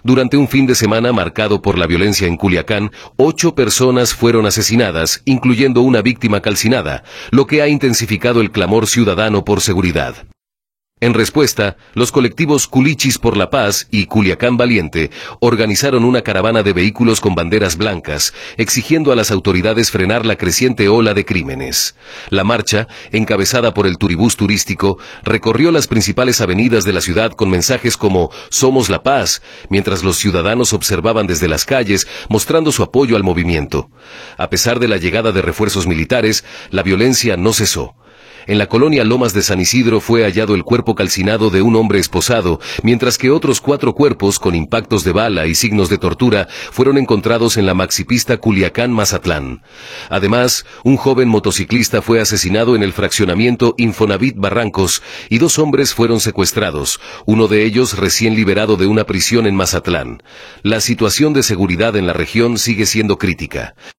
Durante un fin de semana marcado por la violencia en Culiacán, 8 personas fueron asesinadas, incluyendo una víctima calcinada, lo que ha intensificado el clamor ciudadano por seguridad. En respuesta, los colectivos Culichis por la Paz y Culiacán Valiente organizaron una caravana de vehículos con banderas blancas, exigiendo a las autoridades frenar la creciente ola de crímenes. La marcha, encabezada por el turibús turístico, recorrió las principales avenidas de la ciudad con mensajes como «Somos la paz», mientras los ciudadanos observaban desde las calles, mostrando su apoyo al movimiento. A pesar de la llegada de refuerzos militares, la violencia no cesó. En la colonia Lomas de San Isidro fue hallado el cuerpo calcinado de un hombre esposado, mientras que otros 4 cuerpos con impactos de bala y signos de tortura fueron encontrados en la maxipista Culiacán-Mazatlán. Además, un joven motociclista fue asesinado en el fraccionamiento Infonavit Barrancos y 2 hombres fueron secuestrados, uno de ellos recién liberado de una prisión en Mazatlán. La situación de seguridad en la región sigue siendo crítica.